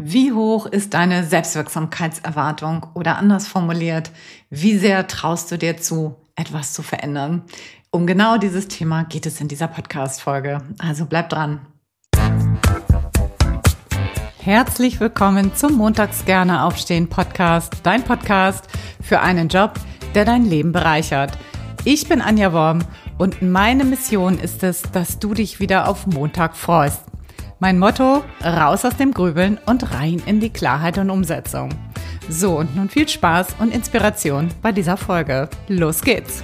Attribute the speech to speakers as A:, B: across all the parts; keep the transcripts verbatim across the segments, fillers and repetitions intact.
A: Wie hoch ist deine Selbstwirksamkeitserwartung oder anders formuliert, wie sehr traust du dir zu, etwas zu verändern? Um genau dieses Thema geht es in dieser Podcast-Folge. Also bleib dran. Herzlich willkommen zum Montags gerne aufstehen Podcast, dein Podcast für einen Job, der dein Leben bereichert. Ich bin Anja Worm und meine Mission ist es, dass du dich wieder auf Montag freust. Mein Motto, raus aus dem Grübeln und rein in die Klarheit und Umsetzung. So, und nun viel Spaß und Inspiration bei dieser Folge. Los geht's!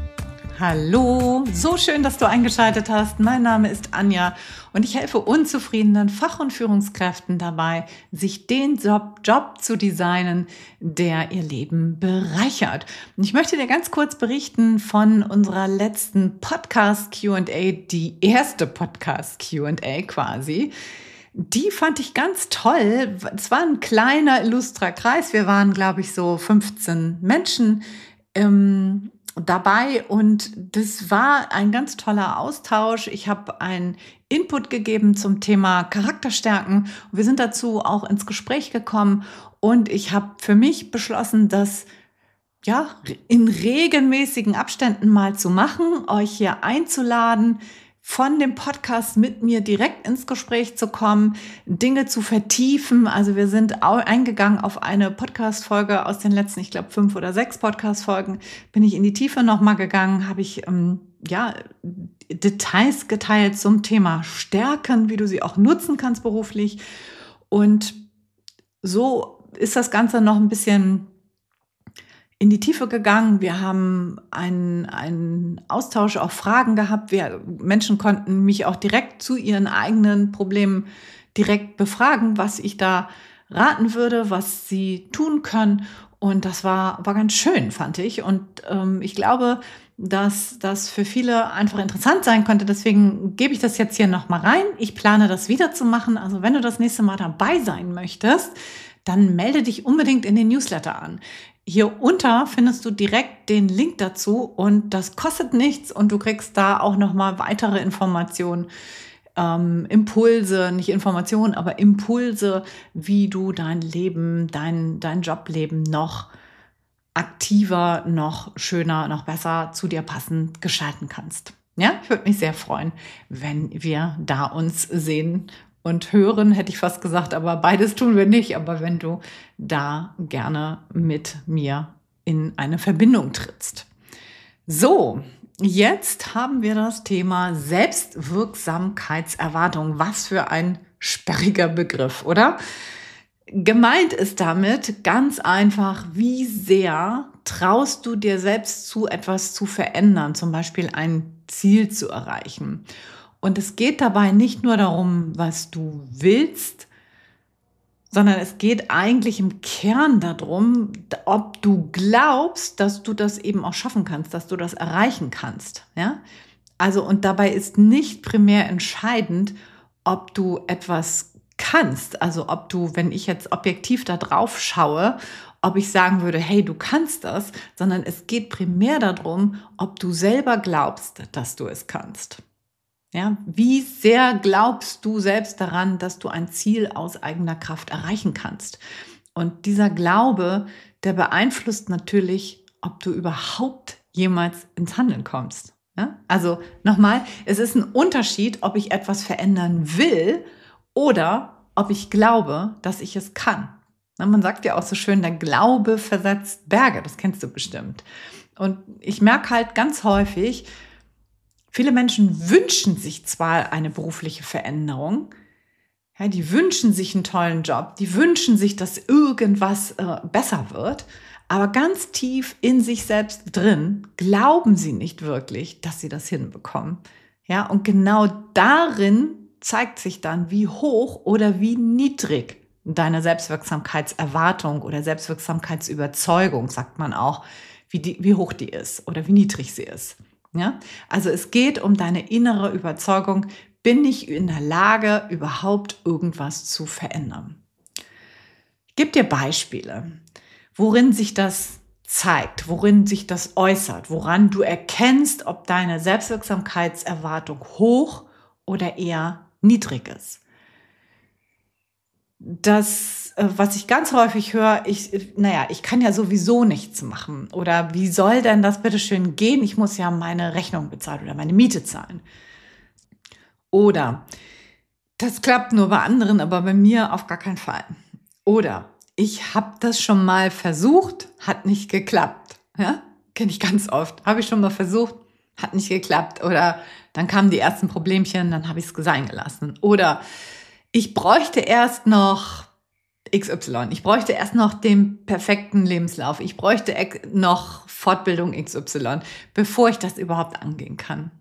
A: Hallo, so schön, dass du eingeschaltet hast. Mein Name ist Anja und ich helfe unzufriedenen Fach- und Führungskräften dabei, sich den Job, Job zu designen, der ihr Leben bereichert. Und ich möchte dir ganz kurz berichten von unserer letzten Podcast-Q und A, die erste Podcast-Q und A quasi. Die fand ich ganz toll. Es war ein kleiner, illustrer Kreis. Wir waren, glaube ich, so fünfzehn Menschen ähm, dabei und das war ein ganz toller Austausch. Ich habe einen Input gegeben zum Thema Charakterstärken. Wir sind dazu auch ins Gespräch gekommen und ich habe für mich beschlossen, das ja in regelmäßigen Abständen mal zu machen, euch hier einzuladen, von dem Podcast mit mir direkt ins Gespräch zu kommen, Dinge zu vertiefen. Also wir sind eingegangen auf eine Podcast-Folge aus den letzten, ich glaube, fünf oder sechs Podcast-Folgen. Bin ich in die Tiefe nochmal gegangen, habe ich ähm, ja Details geteilt zum Thema Stärken, wie du sie auch nutzen kannst beruflich. Und so ist das Ganze noch ein bisschen in die Tiefe gegangen. Wir haben einen, einen Austausch, auch Fragen gehabt. Wir Menschen konnten mich auch direkt zu ihren eigenen Problemen direkt befragen, was ich da raten würde, was sie tun können. Und das war, war ganz schön, fand ich. Und ähm, ich glaube, dass das für viele einfach interessant sein könnte. Deswegen gebe ich das jetzt hier nochmal rein. Ich plane das wieder zu machen. Also wenn du das nächste Mal dabei sein möchtest, dann melde dich unbedingt in den Newsletter an. Hier unter findest du direkt den Link dazu und das kostet nichts und du kriegst da auch nochmal weitere Informationen, ähm, Impulse, nicht Informationen, aber Impulse, wie du dein Leben, dein, dein Jobleben noch aktiver, noch schöner, noch besser zu dir passend gestalten kannst. Ja, ich würde mich sehr freuen, wenn wir da uns sehen und hören, hätte ich fast gesagt, aber beides tun wir nicht. Aber wenn du da gerne mit mir in eine Verbindung trittst. So, jetzt haben wir das Thema Selbstwirksamkeitserwartung. Was für ein sperriger Begriff, oder? Gemeint ist damit ganz einfach, wie sehr traust du dir selbst zu, etwas zu verändern, zum Beispiel ein Ziel zu erreichen. Und es geht dabei nicht nur darum, was du willst, sondern es geht eigentlich im Kern darum, ob du glaubst, dass du das eben auch schaffen kannst, dass du das erreichen kannst. Ja? Also, und dabei ist nicht primär entscheidend, ob du etwas kannst. Also, ob du, wenn ich jetzt objektiv da drauf schaue, ob ich sagen würde, hey, du kannst das, sondern es geht primär darum, ob du selber glaubst, dass du es kannst. Ja, wie sehr glaubst du selbst daran, dass du ein Ziel aus eigener Kraft erreichen kannst? Und dieser Glaube, der beeinflusst natürlich, ob du überhaupt jemals ins Handeln kommst. Ja? Also nochmal, es ist ein Unterschied, ob ich etwas verändern will oder ob ich glaube, dass ich es kann. Na, man sagt ja auch so schön, der Glaube versetzt Berge, das kennst du bestimmt. Und ich merke halt ganz häufig, viele Menschen wünschen sich zwar eine berufliche Veränderung, ja, die wünschen sich einen tollen Job, die wünschen sich, dass irgendwas äh, besser wird, aber ganz tief in sich selbst drin glauben sie nicht wirklich, dass sie das hinbekommen. Ja, und genau darin zeigt sich dann, wie hoch oder wie niedrig deine Selbstwirksamkeitserwartung oder Selbstwirksamkeitsüberzeugung, sagt man auch, wie, die, wie hoch die ist oder wie niedrig sie ist. Ja, also es geht um deine innere Überzeugung, bin ich in der Lage, überhaupt irgendwas zu verändern? Ich gebe dir Beispiele, worin sich das zeigt, worin sich das äußert, woran du erkennst, ob deine Selbstwirksamkeitserwartung hoch oder eher niedrig ist. das, was ich ganz häufig höre, ich, naja, ich kann ja sowieso nichts machen. Oder wie soll denn das bitte schön gehen? Ich muss ja meine Rechnung bezahlen oder meine Miete zahlen. Oder das klappt nur bei anderen, aber bei mir auf gar keinen Fall. Oder ich habe das schon mal versucht, hat nicht geklappt. Ja? Kenne ich ganz oft. Habe ich schon mal versucht, hat nicht geklappt. Oder dann kamen die ersten Problemchen, dann habe ich es sein gelassen. Oder ich bräuchte erst noch X Y. Ich bräuchte erst noch den perfekten Lebenslauf. Ich bräuchte noch Fortbildung X Y, bevor ich das überhaupt angehen kann.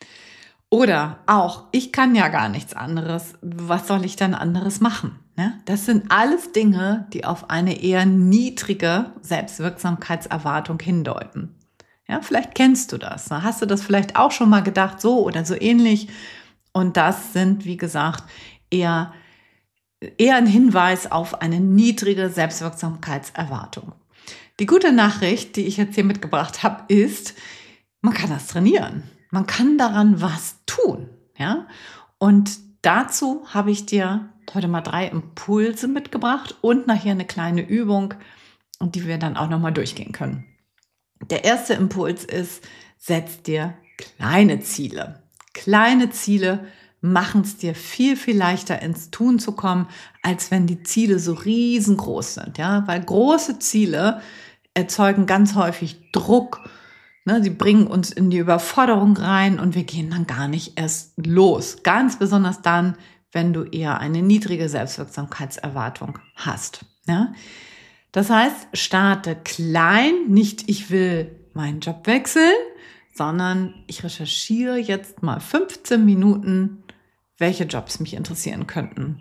A: Oder auch, ich kann ja gar nichts anderes. Was soll ich dann anderes machen? Das sind alles Dinge, die auf eine eher niedrige Selbstwirksamkeitserwartung hindeuten. Ja, vielleicht kennst du das. Hast du das vielleicht auch schon mal gedacht, so oder so ähnlich? Und das sind, wie gesagt, eher, eher ein Hinweis auf eine niedrige Selbstwirksamkeitserwartung. Die gute Nachricht, die ich jetzt hier mitgebracht habe, ist, man kann das trainieren. Man kann daran was tun. Ja? Und dazu habe ich dir heute mal drei Impulse mitgebracht und nachher eine kleine Übung, die wir dann auch nochmal durchgehen können. Der erste Impuls ist, setz dir kleine Ziele. Kleine Ziele machen es dir viel, viel leichter ins Tun zu kommen, als wenn die Ziele so riesengroß sind. Ja? Weil große Ziele erzeugen ganz häufig Druck. Ne? Sie bringen uns in die Überforderung rein und wir gehen dann gar nicht erst los. Ganz besonders dann, wenn du eher eine niedrige Selbstwirksamkeitserwartung hast. Ja? Das heißt, starte klein, nicht ich will meinen Job wechseln, sondern ich recherchiere jetzt mal fünfzehn Minuten, welche Jobs mich interessieren könnten.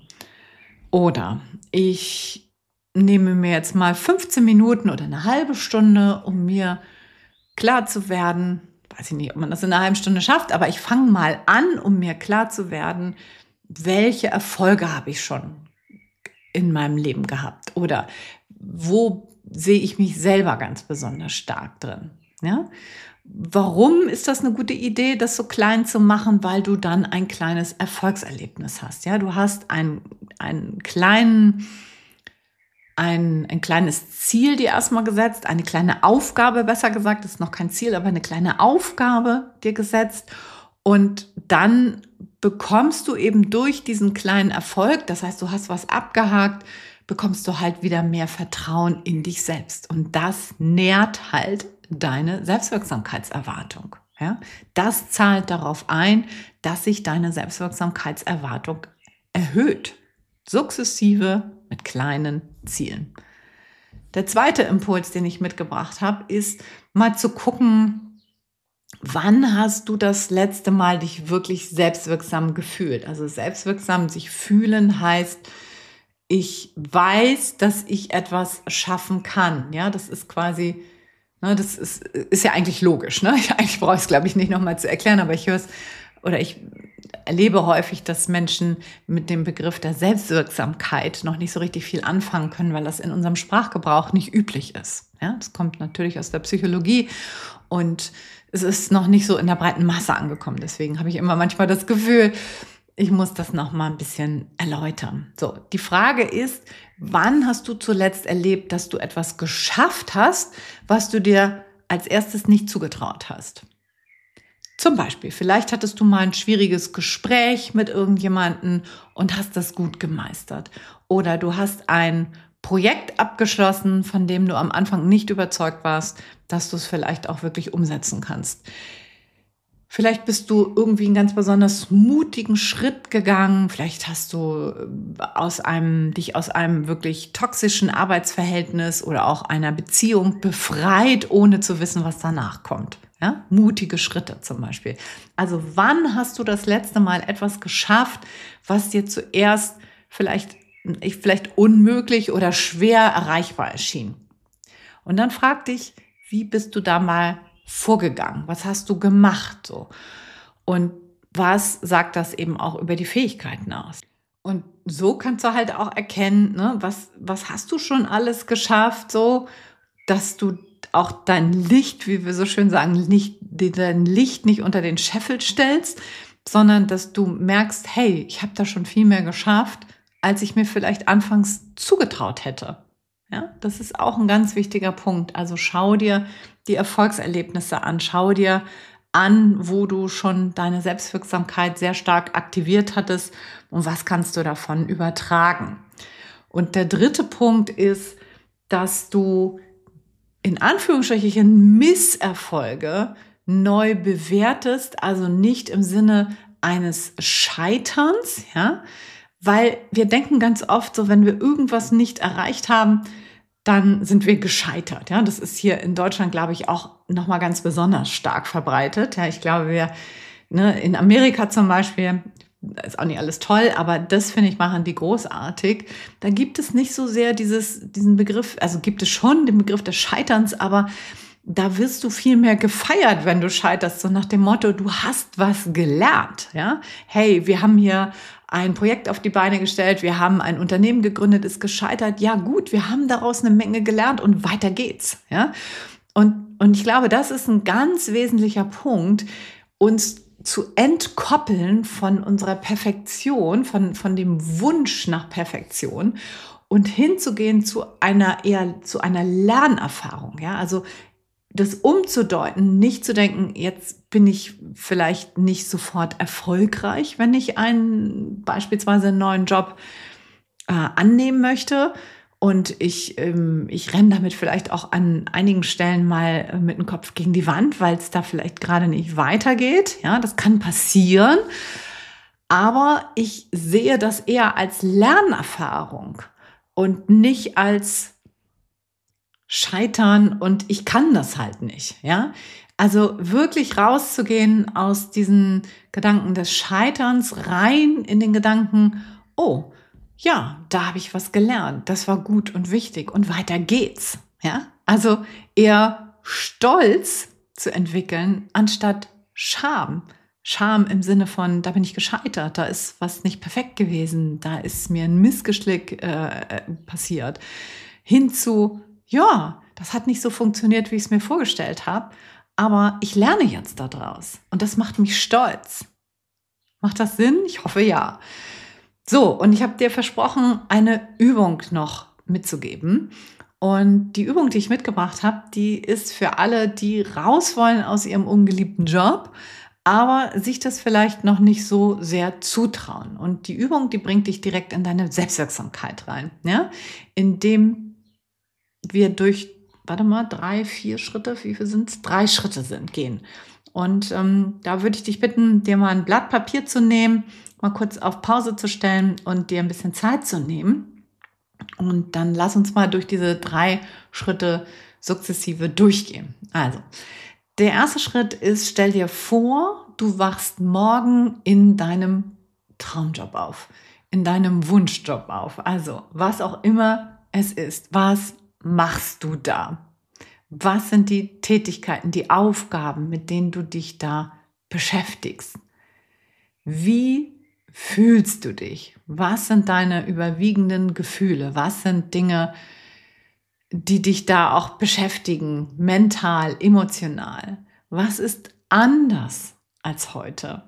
A: Oder ich nehme mir jetzt mal fünfzehn Minuten oder eine halbe Stunde, um mir klar zu werden, weiß ich nicht, ob man das in einer halben Stunde schafft, aber ich fange mal an, um mir klar zu werden, welche Erfolge habe ich schon in meinem Leben gehabt oder wo sehe ich mich selber ganz besonders stark drin. Ja? Warum ist das eine gute Idee, das so klein zu machen? Weil du dann ein kleines Erfolgserlebnis hast. Ja? Du hast ein, einen kleinen, ein, ein kleines Ziel dir erstmal gesetzt, eine kleine Aufgabe, besser gesagt, das ist noch kein Ziel, aber eine kleine Aufgabe dir gesetzt. Und dann bekommst du eben durch diesen kleinen Erfolg, das heißt, du hast was abgehakt, bekommst du halt wieder mehr Vertrauen in dich selbst. Und das nährt halt deine Selbstwirksamkeitserwartung. Ja? Das zahlt darauf ein, dass sich deine Selbstwirksamkeitserwartung erhöht. Sukzessive mit kleinen Zielen. Der zweite Impuls, den ich mitgebracht habe, ist mal zu gucken, wann hast du das letzte Mal dich wirklich selbstwirksam gefühlt? Also selbstwirksam sich fühlen heißt, ich weiß, dass ich etwas schaffen kann. Ja, das ist quasi, ne, das ist, ist ja eigentlich logisch. Ne? Eigentlich brauche ich es, glaube ich, nicht nochmal zu erklären, aber ich höre es oder ich erlebe häufig, dass Menschen mit dem Begriff der Selbstwirksamkeit noch nicht so richtig viel anfangen können, weil das in unserem Sprachgebrauch nicht üblich ist. Ja, das kommt natürlich aus der Psychologie und es ist noch nicht so in der breiten Masse angekommen. Deswegen habe ich immer manchmal das Gefühl, ich muss das noch mal ein bisschen erläutern. So, die Frage ist, wann hast du zuletzt erlebt, dass du etwas geschafft hast, was du dir als erstes nicht zugetraut hast? Zum Beispiel, vielleicht hattest du mal ein schwieriges Gespräch mit irgendjemandem und hast das gut gemeistert. Oder du hast ein Projekt abgeschlossen, von dem du am Anfang nicht überzeugt warst, dass du es vielleicht auch wirklich umsetzen kannst. Vielleicht bist du irgendwie einen ganz besonders mutigen Schritt gegangen. Vielleicht hast du aus einem, dich aus einem wirklich toxischen Arbeitsverhältnis oder auch einer Beziehung befreit, ohne zu wissen, was danach kommt. Ja? Mutige Schritte zum Beispiel. Also wann hast du das letzte Mal etwas geschafft, was dir zuerst vielleicht, vielleicht unmöglich oder schwer erreichbar erschien? Und dann frag dich, wie bist du da mal vorgegangen? Was hast du gemacht? So? Und was sagt das eben auch über die Fähigkeiten aus? Und so kannst du halt auch erkennen, ne, was, was hast du schon alles geschafft, so, dass du auch dein Licht, wie wir so schön sagen, nicht, dein Licht nicht unter den Scheffel stellst, sondern dass du merkst, hey, ich habe da schon viel mehr geschafft, als ich mir vielleicht anfangs zugetraut hätte. Ja, das ist auch ein ganz wichtiger Punkt. Also schau dir die Erfolgserlebnisse an, schau dir an, wo du schon deine Selbstwirksamkeit sehr stark aktiviert hattest und was kannst du davon übertragen. Und der dritte Punkt ist, dass du in Anführungsstrichen Misserfolge neu bewertest, also nicht im Sinne eines Scheiterns, ja, weil wir denken ganz oft so, wenn wir irgendwas nicht erreicht haben, dann sind wir gescheitert, ja. Das ist hier in Deutschland, glaube ich, auch nochmal ganz besonders stark verbreitet. Ja, ich glaube, wir, ne, in Amerika zum Beispiel, ist auch nicht alles toll, aber das, finde ich, machen die großartig. Da gibt es nicht so sehr dieses, diesen Begriff, also gibt es schon den Begriff des Scheiterns, aber da wirst du viel mehr gefeiert, wenn du scheiterst, so nach dem Motto, du hast was gelernt, ja. Hey, wir haben hier ein Projekt auf die Beine gestellt, wir haben ein Unternehmen gegründet, ist gescheitert. Ja gut, wir haben daraus eine Menge gelernt und weiter geht's, ja. Und, und ich glaube, das ist ein ganz wesentlicher Punkt, uns zu entkoppeln von unserer Perfektion, von, von dem Wunsch nach Perfektion und hinzugehen zu einer eher, zu einer Lernerfahrung, ja. Also das umzudeuten, nicht zu denken, jetzt bin ich vielleicht nicht sofort erfolgreich, wenn ich einen beispielsweise einen neuen Job äh, annehmen möchte und ich, ähm, ich renne damit vielleicht auch an einigen Stellen mal äh, mit dem Kopf gegen die Wand, weil es da vielleicht gerade nicht weitergeht. Ja, das kann passieren, aber ich sehe das eher als Lernerfahrung und nicht als Scheitern und ich kann das halt nicht, ja. Also wirklich rauszugehen aus diesen Gedanken des Scheiterns rein in den Gedanken, oh, ja, da habe ich was gelernt, das war gut und wichtig und weiter geht's, ja. Also eher Stolz zu entwickeln, anstatt Scham. Scham im Sinne von, da bin ich gescheitert, da ist was nicht perfekt gewesen, da ist mir ein Missgeschick äh, passiert, hinzu ja, das hat nicht so funktioniert, wie ich es mir vorgestellt habe, aber ich lerne jetzt daraus und das macht mich stolz. Macht das Sinn? Ich hoffe ja. So, und ich habe dir versprochen, eine Übung noch mitzugeben. Und die Übung, die ich mitgebracht habe, die ist für alle, die raus wollen aus ihrem ungeliebten Job, aber sich das vielleicht noch nicht so sehr zutrauen. Und die Übung, die bringt dich direkt in deine Selbstwirksamkeit rein, ja? Indem wir durch, warte mal, drei, vier Schritte, wie viel sind es? Drei Schritte sind, gehen. Und ähm, da würde ich dich bitten, dir mal ein Blatt Papier zu nehmen, mal kurz auf Pause zu stellen und dir ein bisschen Zeit zu nehmen. Und dann lass uns mal durch diese drei Schritte sukzessive durchgehen. Also, der erste Schritt ist, stell dir vor, du wachst morgen in deinem Traumjob auf, in deinem Wunschjob auf. Also, was auch immer es ist, was machst du da? Was sind die Tätigkeiten, die Aufgaben, mit denen du dich da beschäftigst? Wie fühlst du dich? Was sind deine überwiegenden Gefühle? Was sind Dinge, die dich da auch beschäftigen, mental, emotional? Was ist anders als heute?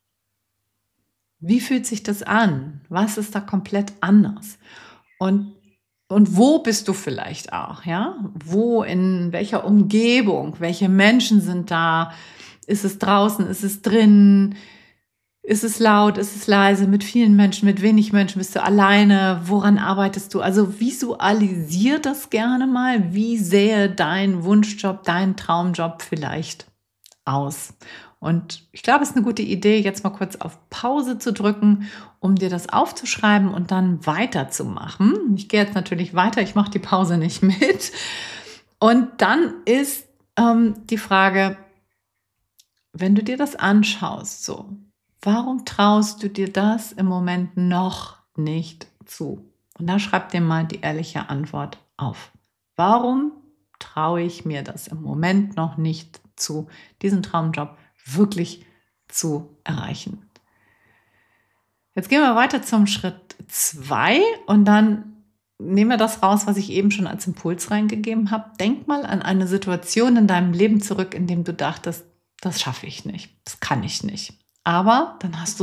A: Wie fühlt sich das an? Was ist da komplett anders? Und Und wo bist du vielleicht auch, ja? Wo, in welcher Umgebung? Welche Menschen sind da? Ist es draußen? Ist es drin? Ist es laut? Ist es leise? Mit vielen Menschen? Mit wenig Menschen? Bist du alleine? Woran arbeitest du? Also visualisier das gerne mal. Wie sähe dein Wunschjob, dein Traumjob vielleicht aus? Und ich glaube, es ist eine gute Idee, jetzt mal kurz auf Pause zu drücken, um dir das aufzuschreiben und dann weiterzumachen. Ich gehe jetzt natürlich weiter, ich mache die Pause nicht mit. Und dann ist ähm, die Frage, wenn du dir das anschaust, so, warum traust du dir das im Moment noch nicht zu? Und da schreib dir mal die ehrliche Antwort auf. Warum traue ich mir das im Moment noch nicht zu, diesen Traumjob wirklich zu erreichen? Jetzt gehen wir weiter zum Schritt zwei und dann nehmen wir das raus, was ich eben schon als Impuls reingegeben habe. Denk mal an eine Situation in deinem Leben zurück, in dem du dachtest, das schaffe ich nicht, das kann ich nicht. Aber dann hast du es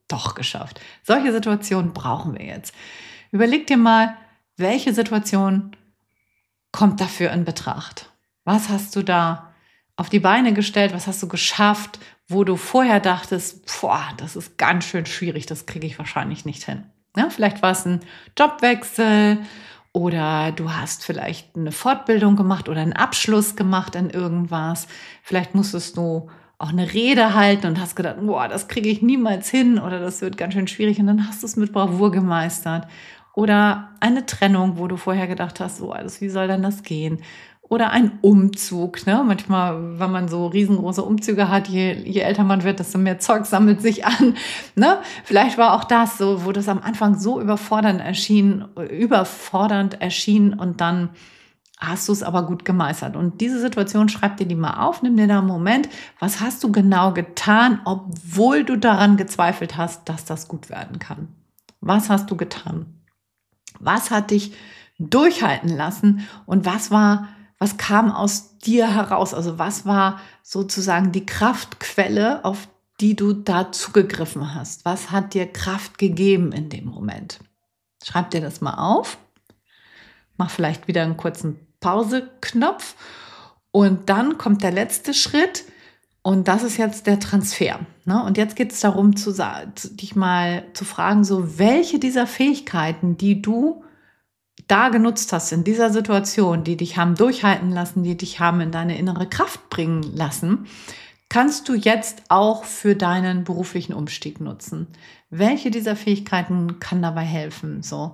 A: doch geschafft. Solche Situationen brauchen wir jetzt. Überleg dir mal, welche Situation kommt dafür in Betracht? Was hast du da auf die Beine gestellt? Was hast du geschafft, wo du vorher dachtest, boah, das ist ganz schön schwierig, das kriege ich wahrscheinlich nicht hin. Ja, vielleicht war es ein Jobwechsel oder du hast vielleicht eine Fortbildung gemacht oder einen Abschluss gemacht in irgendwas. Vielleicht musstest du auch eine Rede halten und hast gedacht, boah, das kriege ich niemals hin oder das wird ganz schön schwierig und dann hast du es mit Bravour gemeistert. Oder eine Trennung, wo du vorher gedacht hast, so, also wie soll denn das gehen? Oder ein Umzug. Ne? Manchmal, wenn man so riesengroße Umzüge hat, je, je älter man wird, desto mehr Zeug sammelt sich an. Ne? Vielleicht war auch das so, wo das am Anfang so überfordernd erschien, überfordernd erschien und dann hast du es aber gut gemeistert. Und diese Situation, schreib dir die mal auf, nimm dir da einen Moment. Was hast du genau getan, obwohl du daran gezweifelt hast, dass das gut werden kann? Was hast du getan? Was hat dich durchhalten lassen und was war, was kam aus dir heraus? Also was war sozusagen die Kraftquelle, auf die du da zugegriffen hast? Was hat dir Kraft gegeben in dem Moment? Schreib dir das mal auf. Mach vielleicht wieder einen kurzen Pause-Knopf und dann kommt der letzte Schritt. Und das ist jetzt der Transfer. Ne? Und jetzt geht es darum, zu, dich mal zu fragen, so welche dieser Fähigkeiten, die du da genutzt hast in dieser Situation, die dich haben durchhalten lassen, die dich haben in deine innere Kraft bringen lassen, kannst du jetzt auch für deinen beruflichen Umstieg nutzen. Welche dieser Fähigkeiten kann dabei helfen? So.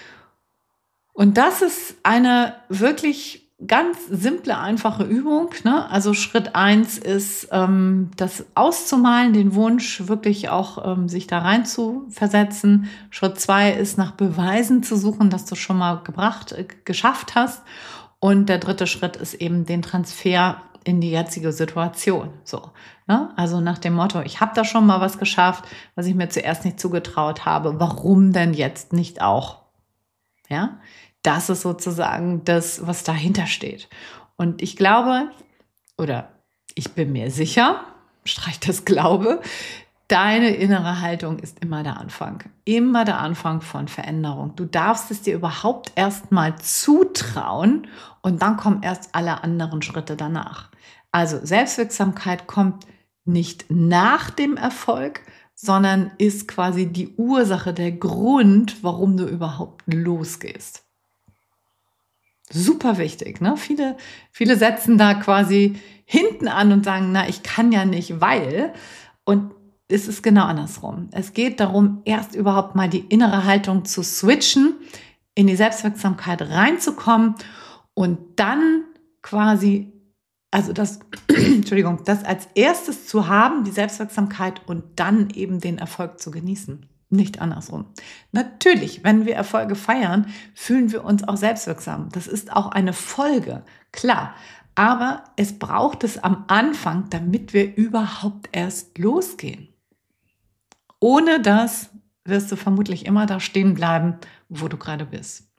A: Und das ist eine wirklich ganz simple, einfache Übung. Ne? Also Schritt eins ist, ähm, das auszumalen, den Wunsch wirklich auch ähm, sich da rein zu versetzen. Schritt zwei ist, nach Beweisen zu suchen, dass du schon mal gebracht, äh, geschafft hast. Und der dritte Schritt ist eben den Transfer in die jetzige Situation. So, ne? Also nach dem Motto, ich habe da schon mal was geschafft, was ich mir zuerst nicht zugetraut habe. Warum denn jetzt nicht auch? Ja, das ist sozusagen das, was dahinter steht. Und ich glaube, oder ich bin mir sicher, streich das Glaube, deine innere Haltung ist immer der Anfang. Immer der Anfang von Veränderung. Du darfst es dir überhaupt erst mal zutrauen und dann kommen erst alle anderen Schritte danach. Also Selbstwirksamkeit kommt nicht nach dem Erfolg, sondern ist quasi die Ursache, der Grund, warum du überhaupt losgehst. Super wichtig, ne? Viele, viele setzen da quasi hinten an und sagen, na, ich kann ja nicht, weil. Und es ist genau andersrum. Es geht darum, erst überhaupt mal die innere Haltung zu switchen, in die Selbstwirksamkeit reinzukommen und dann quasi, also das, Entschuldigung, das als erstes zu haben, die Selbstwirksamkeit und dann eben den Erfolg zu genießen. Nicht andersrum. Natürlich, wenn wir Erfolge feiern, fühlen wir uns auch selbstwirksam. Das ist auch eine Folge, klar. Aber es braucht es am Anfang, damit wir überhaupt erst losgehen. Ohne das wirst du vermutlich immer da stehen bleiben, wo du gerade bist.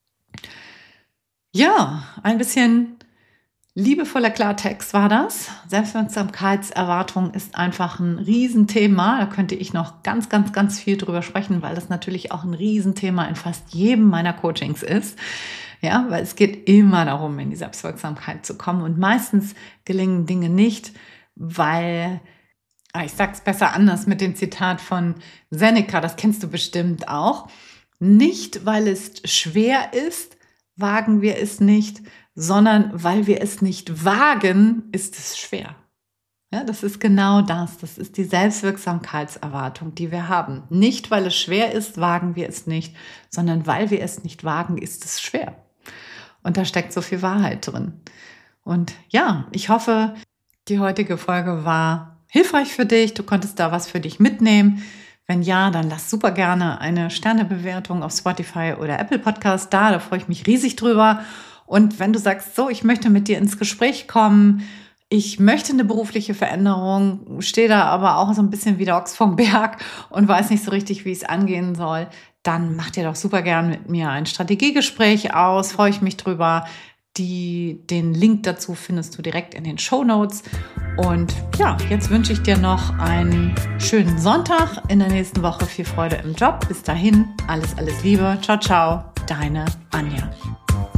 A: Ja, ein bisschen liebevoller Klartext war das. Selbstwirksamkeitserwartung ist einfach ein Riesenthema. Da könnte ich noch ganz, ganz, ganz viel drüber sprechen, weil das natürlich auch ein Riesenthema in fast jedem meiner Coachings ist. Ja, weil es geht immer darum, in die Selbstwirksamkeit zu kommen. Und meistens gelingen Dinge nicht, weil, ich sag's besser anders mit dem Zitat von Seneca, das kennst du bestimmt auch. Nicht, weil es schwer ist, wagen wir es nicht, sondern weil wir es nicht wagen, ist es schwer. Ja, das ist genau das. Das ist die Selbstwirksamkeitserwartung, die wir haben. Nicht, weil es schwer ist, wagen wir es nicht, sondern weil wir es nicht wagen, ist es schwer. Und da steckt so viel Wahrheit drin. Und ja, ich hoffe, die heutige Folge war hilfreich für dich. Du konntest da was für dich mitnehmen. Wenn ja, dann lass super gerne eine Sternebewertung auf Spotify oder Apple Podcast da. Da freue ich mich riesig drüber. Und wenn du sagst, so, ich möchte mit dir ins Gespräch kommen, ich möchte eine berufliche Veränderung, stehe da aber auch so ein bisschen wie der Ochs vom Berg und weiß nicht so richtig, wie es angehen soll, dann mach dir doch super gern mit mir ein Strategiegespräch aus. Freue ich mich drüber. Die, den Link dazu findest du direkt in den Shownotes. Und ja, jetzt wünsche ich dir noch einen schönen Sonntag. In der nächsten Woche viel Freude im Job. Bis dahin, alles, alles Liebe. Ciao, ciao, deine Anja.